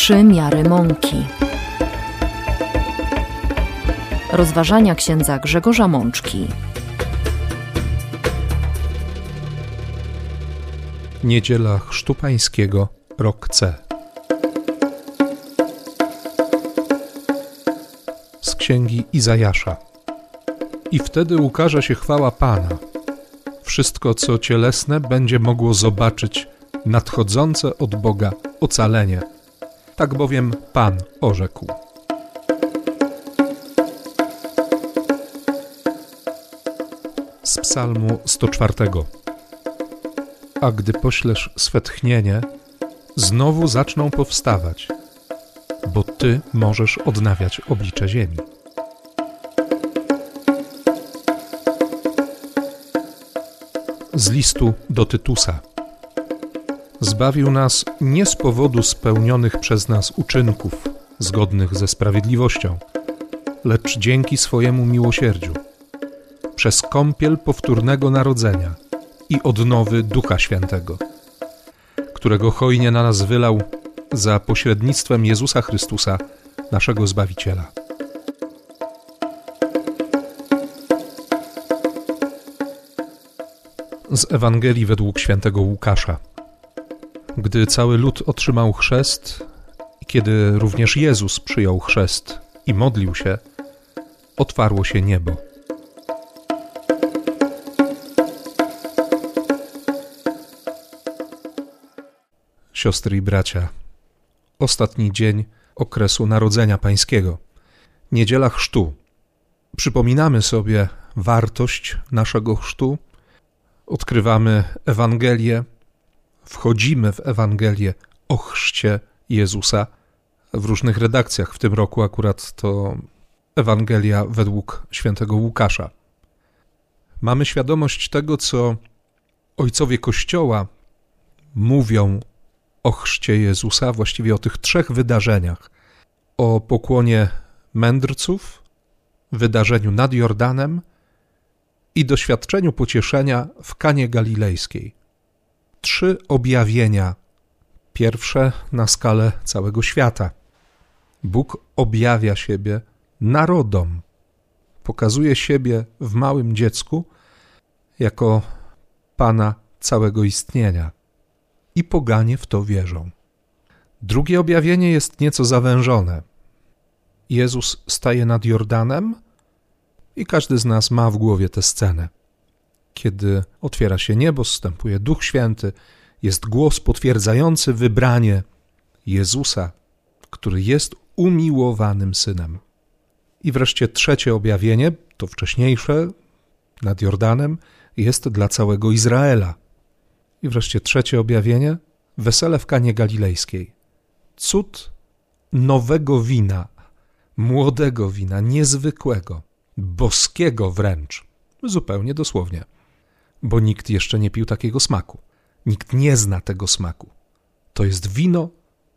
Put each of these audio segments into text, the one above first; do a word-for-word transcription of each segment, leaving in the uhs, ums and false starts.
Trzy miary mąki. Rozważania księdza Grzegorza Mączki. Niedziela Chrztu Pańskiego, rok C. Z księgi Izajasza. I wtedy ukaże się chwała Pana. Wszystko, co cielesne, będzie mogło zobaczyć nadchodzące od Boga ocalenie. Tak bowiem Pan orzekł. Z psalmu sto czwartego. A gdy poślesz swe tchnienie, znowu zaczną powstawać, bo Ty możesz odnawiać oblicze ziemi. Z listu do Tytusa. Zbawił nas nie z powodu spełnionych przez nas uczynków zgodnych ze sprawiedliwością, lecz dzięki swojemu miłosierdziu, przez kąpiel powtórnego narodzenia i odnowy Ducha Świętego, którego hojnie na nas wylał za pośrednictwem Jezusa Chrystusa, naszego Zbawiciela. Z Ewangelii według świętego Łukasza. Gdy cały lud otrzymał chrzest i kiedy również Jezus przyjął chrzest i modlił się, otwarło się niebo. Siostry i bracia, ostatni dzień okresu Narodzenia Pańskiego, Niedziela Chrztu. Przypominamy sobie wartość naszego chrztu, odkrywamy Ewangelię, wchodzimy w Ewangelię o chrzcie Jezusa w różnych redakcjach. W tym roku akurat to Ewangelia według świętego Łukasza. Mamy świadomość tego, co ojcowie Kościoła mówią o chrzcie Jezusa, właściwie o tych trzech wydarzeniach. O pokłonie mędrców, wydarzeniu nad Jordanem i doświadczeniu pocieszenia w Kanie Galilejskiej. Trzy objawienia, pierwsze na skalę całego świata. Bóg objawia siebie narodom, pokazuje siebie w małym dziecku jako Pana całego istnienia i poganie w to wierzą. Drugie objawienie jest nieco zawężone. Jezus staje nad Jordanem i każdy z nas ma w głowie tę scenę. Kiedy otwiera się niebo, zstępuje Duch Święty, jest głos potwierdzający wybranie Jezusa, który jest umiłowanym Synem. I wreszcie trzecie objawienie, to wcześniejsze, nad Jordanem, jest dla całego Izraela. I wreszcie trzecie objawienie, wesele w Kanie Galilejskiej. Cud nowego wina, młodego wina, niezwykłego, boskiego wręcz, zupełnie dosłownie. Bo nikt jeszcze nie pił takiego smaku. Nikt nie zna tego smaku. To jest wino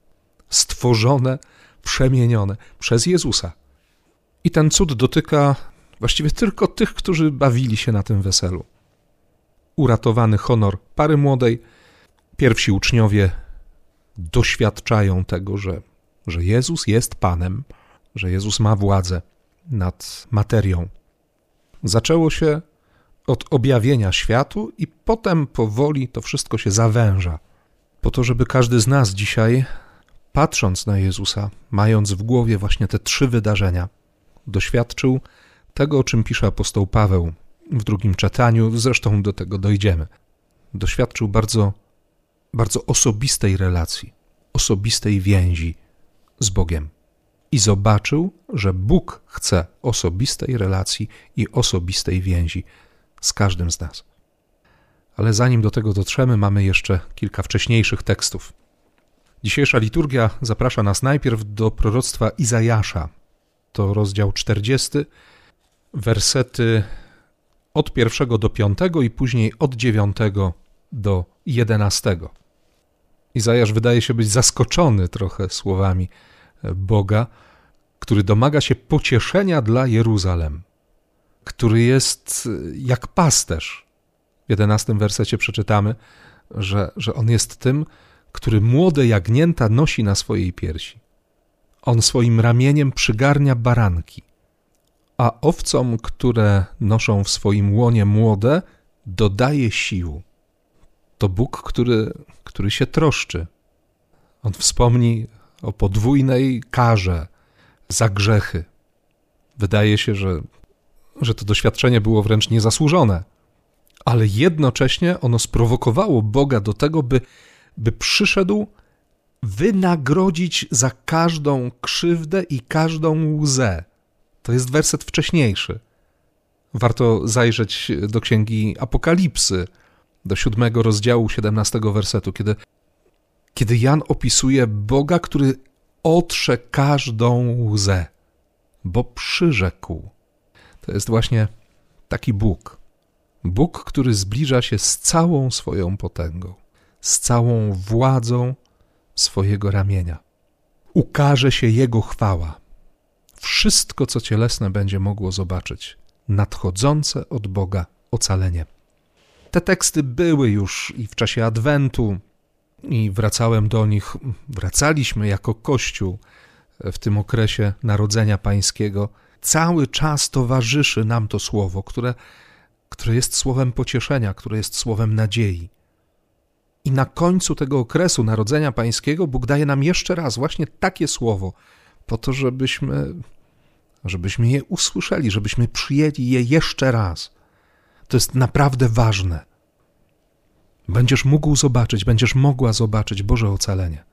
stworzone, przemienione przez Jezusa. I ten cud dotyka właściwie tylko tych, którzy bawili się na tym weselu. Uratowany honor pary młodej. Pierwsi uczniowie doświadczają tego, że, że Jezus jest Panem, że Jezus ma władzę nad materią. Zaczęło się od objawienia światu i potem powoli to wszystko się zawęża. Po to, żeby każdy z nas dzisiaj, patrząc na Jezusa, mając w głowie właśnie te trzy wydarzenia, doświadczył tego, o czym pisze apostoł Paweł w drugim czytaniu, zresztą do tego dojdziemy. Doświadczył bardzo, bardzo osobistej relacji, osobistej więzi z Bogiem. I zobaczył, że Bóg chce osobistej relacji i osobistej więzi z każdym z nas. Ale zanim do tego dotrzemy, mamy jeszcze kilka wcześniejszych tekstów. Dzisiejsza liturgia zaprasza nas najpierw do proroctwa Izajasza. To rozdział czterdziesty, wersety od pierwszego do piątego i później od dziewiątego do jedenastego. Izajasz wydaje się być zaskoczony trochę słowami Boga, który domaga się pocieszenia dla Jeruzalem, który jest jak pasterz. W jedenastym wersecie przeczytamy, że, że on jest tym, który młode jagnięta nosi na swojej piersi. On swoim ramieniem przygarnia baranki, a owcom, które noszą w swoim łonie młode, dodaje sił. To Bóg, który, który się troszczy. On wspomni o podwójnej karze za grzechy. Wydaje się, że, że to doświadczenie było wręcz niezasłużone, ale jednocześnie ono sprowokowało Boga do tego, by, by przyszedł wynagrodzić za każdą krzywdę i każdą łzę. To jest werset wcześniejszy. Warto zajrzeć do księgi Apokalipsy, do siódmego rozdziału, siedemnastego wersetu, kiedy, kiedy Jan opisuje Boga, który otrze każdą łzę, bo przyrzekł. To jest właśnie taki Bóg. Bóg, który zbliża się z całą swoją potęgą, z całą władzą swojego ramienia. Ukaże się Jego chwała. Wszystko, co cielesne będzie mogło zobaczyć, nadchodzące od Boga ocalenie. Te teksty były już i w czasie Adwentu, i wracałem do nich, wracaliśmy jako Kościół w tym okresie Narodzenia Pańskiego. Cały czas towarzyszy nam to słowo, które, które jest słowem pocieszenia, które jest słowem nadziei. I na końcu tego okresu Narodzenia Pańskiego Bóg daje nam jeszcze raz właśnie takie słowo, po to, żebyśmy, żebyśmy je usłyszeli, żebyśmy przyjęli je jeszcze raz. To jest naprawdę ważne. Będziesz mógł zobaczyć, będziesz mogła zobaczyć Boże ocalenie.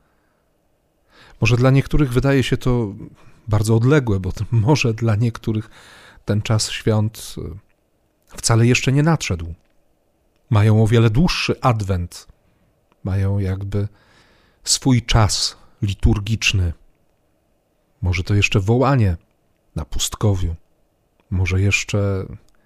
Może dla niektórych wydaje się to bardzo odległe, bo może dla niektórych ten czas świąt wcale jeszcze nie nadszedł. Mają o wiele dłuższy adwent, mają jakby swój czas liturgiczny. Może to jeszcze wołanie na pustkowiu, może jeszcze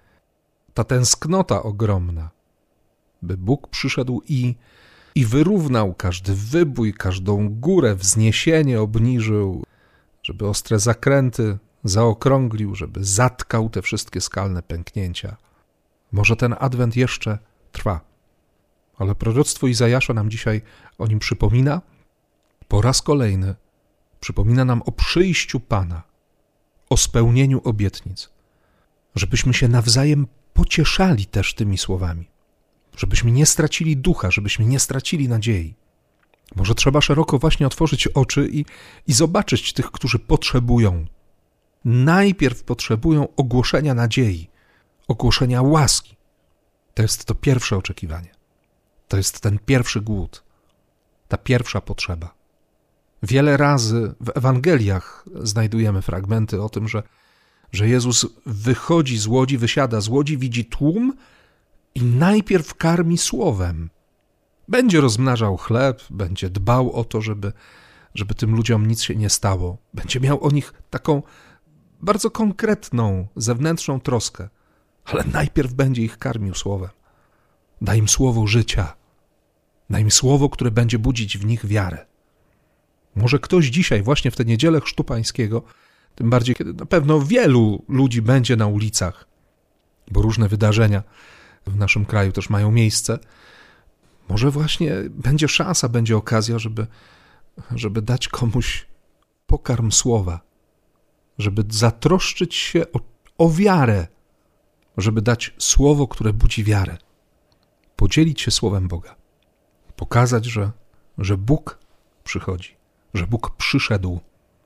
ta tęsknota ogromna, by Bóg przyszedł i, i wyrównał każdy wybój, każdą górę, wzniesienie obniżył, żeby ostre zakręty zaokrąglił, żeby zatkał te wszystkie skalne pęknięcia. Może ten adwent jeszcze trwa, ale proroctwo Izajasza nam dzisiaj o nim przypomina. Po raz kolejny przypomina nam o przyjściu Pana, o spełnieniu obietnic, żebyśmy się nawzajem pocieszali też tymi słowami, żebyśmy nie stracili ducha, żebyśmy nie stracili nadziei. Może trzeba szeroko właśnie otworzyć oczy i, i zobaczyć tych, którzy potrzebują. Najpierw potrzebują ogłoszenia nadziei, ogłoszenia łaski. To jest to pierwsze oczekiwanie. To jest ten pierwszy głód, ta pierwsza potrzeba. Wiele razy w Ewangeliach znajdujemy fragmenty o tym, że, że Jezus wychodzi z łodzi, wysiada z łodzi, widzi tłum i najpierw karmi słowem. Będzie rozmnażał chleb, będzie dbał o to, żeby, żeby tym ludziom nic się nie stało. Będzie miał o nich taką bardzo konkretną, zewnętrzną troskę, ale najpierw będzie ich karmił słowem. Daj im słowo życia. Daj im słowo, które będzie budzić w nich wiarę. Może ktoś dzisiaj, właśnie w tę niedzielę Chrztu Pańskiego, tym bardziej, kiedy na pewno wielu ludzi będzie na ulicach, bo różne wydarzenia w naszym kraju też mają miejsce, może właśnie będzie szansa, będzie okazja, żeby, żeby dać komuś pokarm słowa, żeby zatroszczyć się o, o wiarę, żeby dać słowo, które budzi wiarę, podzielić się słowem Boga, pokazać, że, że Bóg przychodzi, że Bóg przyszedł,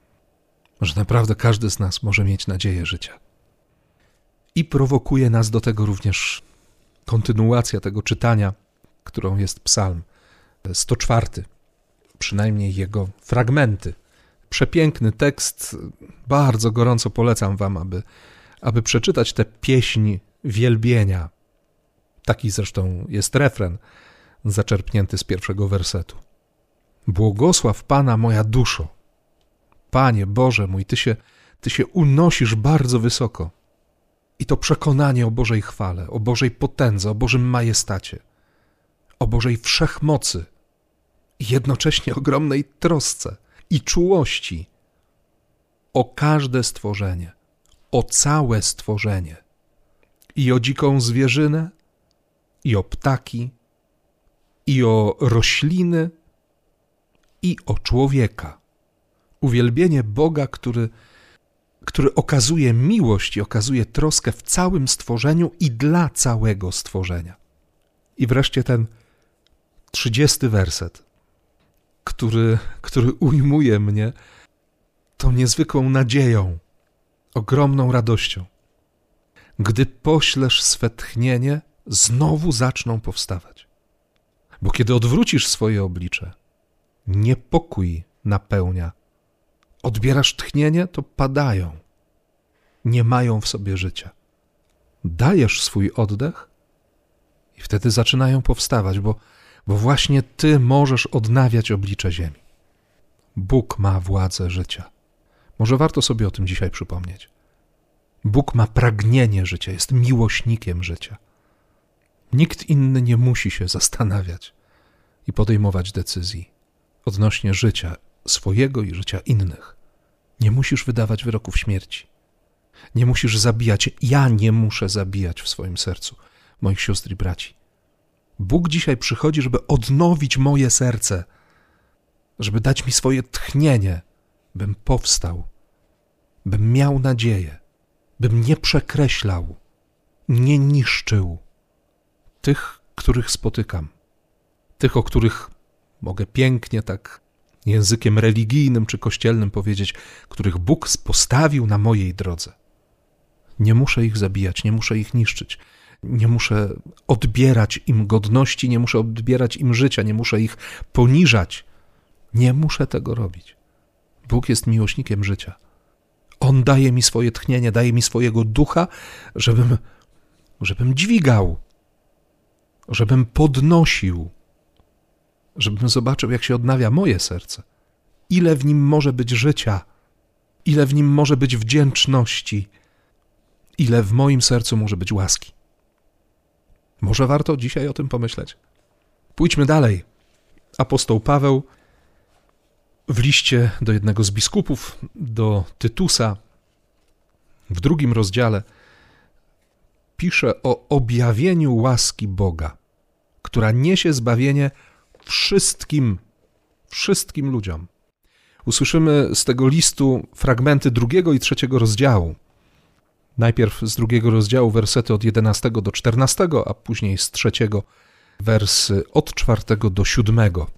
że naprawdę każdy z nas może mieć nadzieję życia. I prowokuje nas do tego również kontynuacja tego czytania, którą jest Psalm sto czwarty, przynajmniej jego fragmenty. Przepiękny tekst, bardzo gorąco polecam wam, aby, aby przeczytać tę pieśń wielbienia. Taki zresztą jest refren zaczerpnięty z pierwszego wersetu. Błogosław Pana moja duszo. Panie Boże mój, Ty się, Ty się unosisz bardzo wysoko. I to przekonanie o Bożej chwale, o Bożej potędze, o Bożym majestacie, o Bożej wszechmocy i jednocześnie ogromnej trosce i czułości o każde stworzenie, o całe stworzenie i o dziką zwierzynę, i o ptaki, i o rośliny, i o człowieka. Uwielbienie Boga, który, który okazuje miłość i okazuje troskę w całym stworzeniu i dla całego stworzenia. I wreszcie ten trzydziesty werset, który, który ujmuje mnie tą niezwykłą nadzieją, ogromną radością. Gdy poślesz swe tchnienie, znowu zaczną powstawać. Bo kiedy odwrócisz swoje oblicze, niepokój napełnia. Odbierasz tchnienie, to padają. Nie mają w sobie życia. Dajesz swój oddech i wtedy zaczynają powstawać, bo, bo właśnie Ty możesz odnawiać oblicze ziemi. Bóg ma władzę życia. Może warto sobie o tym dzisiaj przypomnieć. Bóg ma pragnienie życia, jest miłośnikiem życia. Nikt inny nie musi się zastanawiać i podejmować decyzji odnośnie życia swojego i życia innych. Nie musisz wydawać wyroków śmierci. Nie musisz zabijać. Ja nie muszę zabijać w swoim sercu moich sióstr i braci. Bóg dzisiaj przychodzi, żeby odnowić moje serce, żeby dać mi swoje tchnienie, bym powstał, bym miał nadzieję, bym nie przekreślał, nie niszczył tych, których spotykam, tych, o których mogę pięknie tak językiem religijnym czy kościelnym powiedzieć, których Bóg postawił na mojej drodze. Nie muszę ich zabijać, nie muszę ich niszczyć, nie muszę odbierać im godności, nie muszę odbierać im życia, nie muszę ich poniżać. Nie muszę tego robić. Bóg jest miłośnikiem życia. On daje mi swoje tchnienie, daje mi swojego ducha, żebym, żebym dźwigał, żebym podnosił, żebym zobaczył, jak się odnawia moje serce. Ile w nim może być życia, ile w nim może być wdzięczności, ile w moim sercu może być łaski. Może warto dzisiaj o tym pomyśleć. Pójdźmy dalej. Apostoł Paweł w liście do jednego z biskupów, do Tytusa, w drugim rozdziale pisze o objawieniu łaski Boga, która niesie zbawienie wszystkim, wszystkim ludziom. Usłyszymy z tego listu fragmenty drugiego i trzeciego rozdziału. Najpierw z drugiego rozdziału wersety od jedenastego do czternastego, a później z trzeciego wersy od czwartego do siódmego.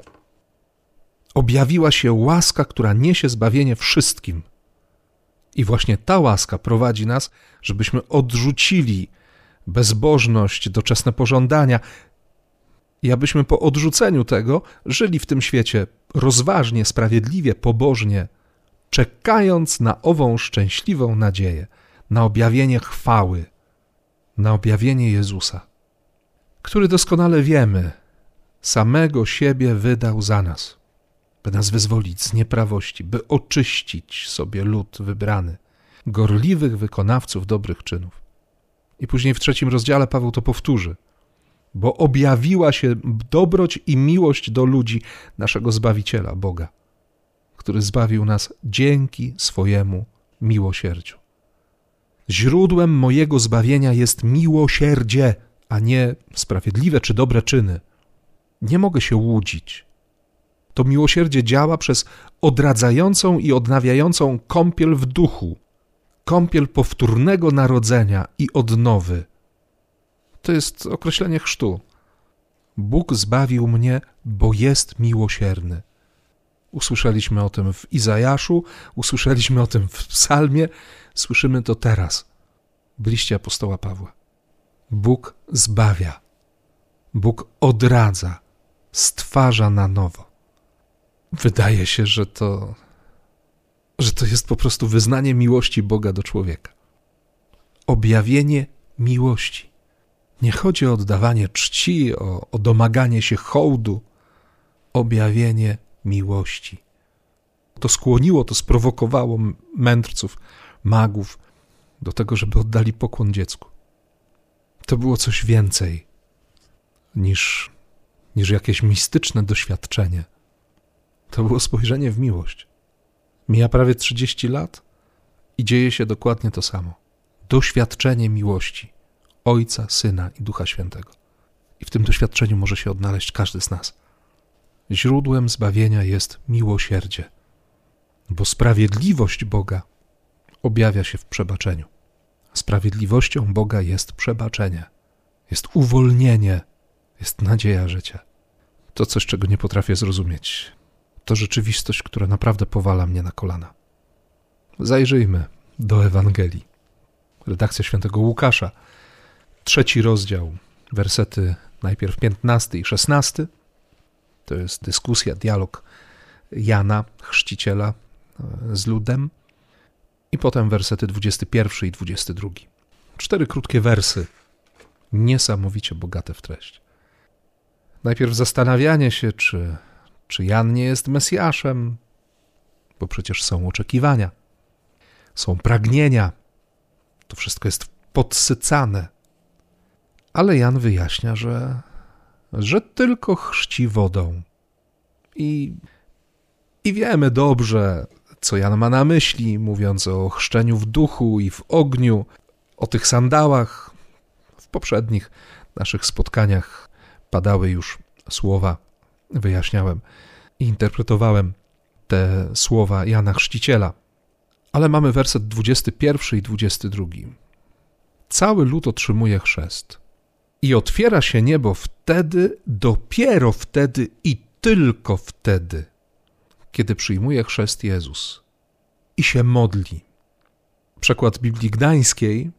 Objawiła się łaska, która niesie zbawienie wszystkim. I właśnie ta łaska prowadzi nas, żebyśmy odrzucili bezbożność, doczesne pożądania i abyśmy po odrzuceniu tego żyli w tym świecie rozważnie, sprawiedliwie, pobożnie, czekając na ową szczęśliwą nadzieję, na objawienie chwały, na objawienie Jezusa, który doskonale wiemy, samego siebie wydał za nas, by nas wyzwolić z nieprawości, by oczyścić sobie lud wybrany, gorliwych wykonawców dobrych czynów. I później w trzecim rozdziale Paweł to powtórzy, bo objawiła się dobroć i miłość do ludzi naszego Zbawiciela, Boga, który zbawił nas dzięki swojemu miłosierdziu. Źródłem mojego zbawienia jest miłosierdzie, a nie sprawiedliwe czy dobre czyny. Nie mogę się łudzić. To miłosierdzie działa przez odradzającą i odnawiającą kąpiel w duchu, kąpiel powtórnego narodzenia i odnowy. To jest określenie chrztu. Bóg zbawił mnie, bo jest miłosierny. Usłyszeliśmy o tym w Izajaszu, usłyszeliśmy o tym w psalmie, słyszymy to teraz w liście apostoła Pawła. Bóg zbawia, Bóg odradza, stwarza na nowo. Wydaje się, że to, że to jest po prostu wyznanie miłości Boga do człowieka. Objawienie miłości. Nie chodzi o oddawanie czci, o, o domaganie się hołdu. Objawienie miłości. To skłoniło, to sprowokowało mędrców, magów do tego, żeby oddali pokłon dziecku. To było coś więcej niż, niż jakieś mistyczne doświadczenie. To było spojrzenie w miłość. Mija prawie trzydzieści lat i dzieje się dokładnie to samo. Doświadczenie miłości Ojca, Syna i Ducha Świętego. I w tym doświadczeniu może się odnaleźć każdy z nas. Źródłem zbawienia jest miłosierdzie, bo sprawiedliwość Boga objawia się w przebaczeniu. Sprawiedliwością Boga jest przebaczenie, jest uwolnienie, jest nadzieja życia. To coś, czego nie potrafię zrozumieć. To rzeczywistość, która naprawdę powala mnie na kolana. Zajrzyjmy do Ewangelii. Redakcja świętego Łukasza, trzeci rozdział, wersety najpierw piętnasty i szesnasty. To jest dyskusja, dialog Jana, chrzciciela, z ludem. I potem wersety dwudziesty pierwszy i dwudziesty drugi. Cztery krótkie wersy, niesamowicie bogate w treść. Najpierw zastanawianie się, czy, czy Jan nie jest Mesjaszem, bo przecież są oczekiwania, są pragnienia, to wszystko jest podsycane. Ale Jan wyjaśnia, że, że tylko chrzci wodą. I, I wiemy dobrze, co Jan ma na myśli, mówiąc o chrzczeniu w duchu i w ogniu, o tych sandałach. W poprzednich naszych spotkaniach padały już słowa, wyjaśniałem i interpretowałem te słowa Jana Chrzciciela. Ale mamy werset dwudziesty pierwszy i dwudziesty drugi. Cały lud otrzymuje chrzest i otwiera się niebo wtedy, dopiero wtedy i tylko wtedy, kiedy przyjmuje chrzest Jezus i się modli. Przekład Biblii Gdańskiej,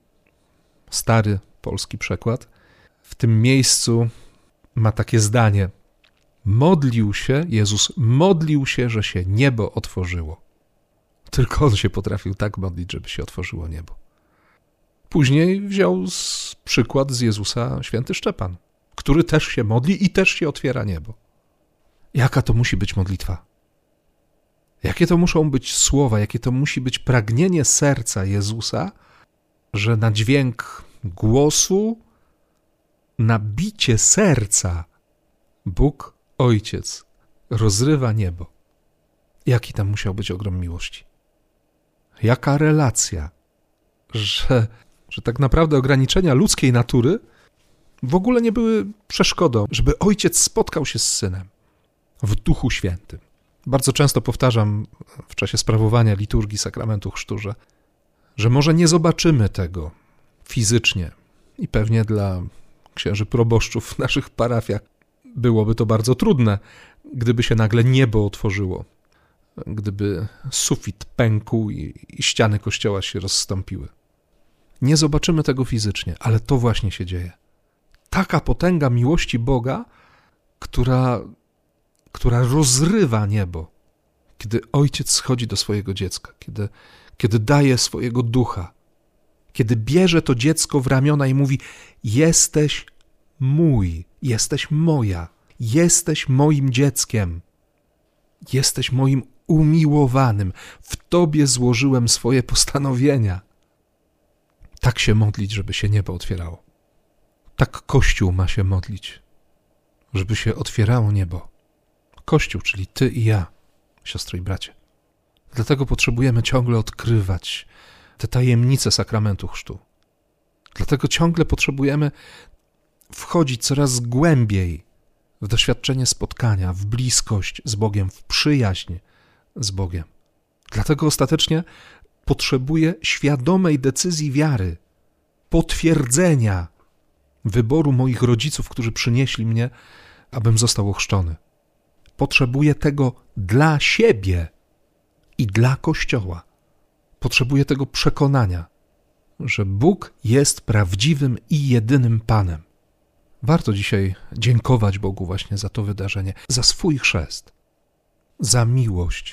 stary polski przekład, w tym miejscu ma takie zdanie: modlił się, Jezus modlił się, że się niebo otworzyło. Tylko On się potrafił tak modlić, żeby się otworzyło niebo. Później wziął z przykład z Jezusa święty Szczepan, który też się modli i też się otwiera niebo. Jaka to musi być modlitwa? Jakie to muszą być słowa, jakie to musi być pragnienie serca Jezusa, że na dźwięk głosu, na bicie serca Bóg, Ojciec, rozrywa niebo. Jaki tam musiał być ogrom miłości? Jaka relacja, że, że tak naprawdę ograniczenia ludzkiej natury w ogóle nie były przeszkodą, żeby Ojciec spotkał się z Synem w Duchu Świętym. Bardzo często powtarzam w czasie sprawowania liturgii sakramentu chrztu, że, że może nie zobaczymy tego fizycznie i pewnie dla księży proboszczów w naszych parafiach byłoby to bardzo trudne, gdyby się nagle niebo otworzyło, gdyby sufit pękł i, i ściany kościoła się rozstąpiły. Nie zobaczymy tego fizycznie, ale to właśnie się dzieje. Taka potęga miłości Boga, która, która rozrywa niebo, kiedy Ojciec schodzi do swojego dziecka, kiedy, kiedy daje swojego ducha, kiedy bierze to dziecko w ramiona i mówi: jesteś mój, jesteś moja, jesteś moim dzieckiem, jesteś moim umiłowanym, w Tobie złożyłem swoje postanowienia. Tak się modlić, żeby się niebo otwierało. Tak Kościół ma się modlić, żeby się otwierało niebo. Kościół, czyli ty i ja, siostry i bracie. Dlatego potrzebujemy ciągle odkrywać te tajemnice sakramentu chrztu. Dlatego ciągle potrzebujemy wchodzić coraz głębiej w doświadczenie spotkania, w bliskość z Bogiem, w przyjaźń z Bogiem. Dlatego ostatecznie potrzebuję świadomej decyzji wiary, potwierdzenia wyboru moich rodziców, którzy przynieśli mnie, abym został ochrzczony. Potrzebuję tego dla siebie i dla Kościoła. Potrzebuję tego przekonania, że Bóg jest prawdziwym i jedynym Panem. Warto dzisiaj dziękować Bogu właśnie za to wydarzenie, za swój chrzest, za miłość,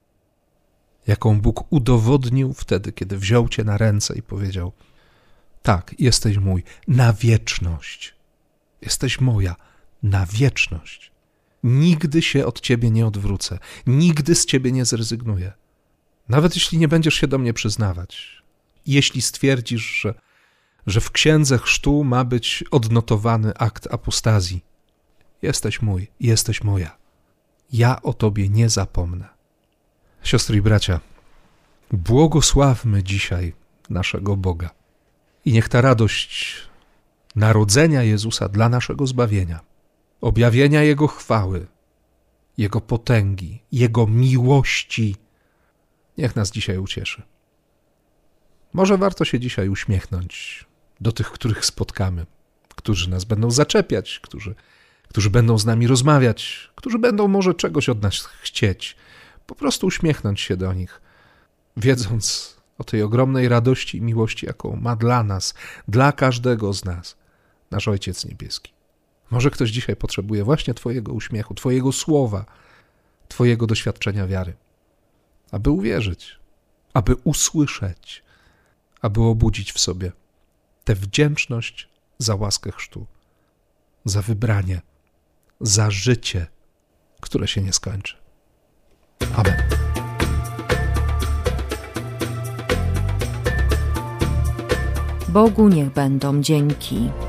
jaką Bóg udowodnił wtedy, kiedy wziął cię na ręce i powiedział: tak, jesteś mój na wieczność, jesteś moja na wieczność. Nigdy się od ciebie nie odwrócę, nigdy z ciebie nie zrezygnuję. Nawet jeśli nie będziesz się do mnie przyznawać, jeśli stwierdzisz, że, że w księdze chrztu ma być odnotowany akt apostazji, jesteś mój, jesteś moja. Ja o tobie nie zapomnę. Siostry i bracia, błogosławmy dzisiaj naszego Boga i niech ta radość narodzenia Jezusa dla naszego zbawienia, objawienia Jego chwały Jego potęgi, Jego miłości. Niech nas dzisiaj ucieszy. Może warto się dzisiaj uśmiechnąć do tych, których spotkamy, którzy nas będą zaczepiać, którzy, którzy będą z nami rozmawiać, którzy będą może czegoś od nas chcieć. Po prostu uśmiechnąć się do nich, wiedząc o tej ogromnej radości i miłości, jaką ma dla nas, dla każdego z nas nasz Ojciec Niebieski. Może ktoś dzisiaj potrzebuje właśnie Twojego uśmiechu, Twojego słowa, Twojego doświadczenia wiary, aby uwierzyć, aby usłyszeć, aby obudzić w sobie tę wdzięczność za łaskę chrztu, za wybranie, za życie, które się nie skończy. Amen. Bogu niech będą dzięki.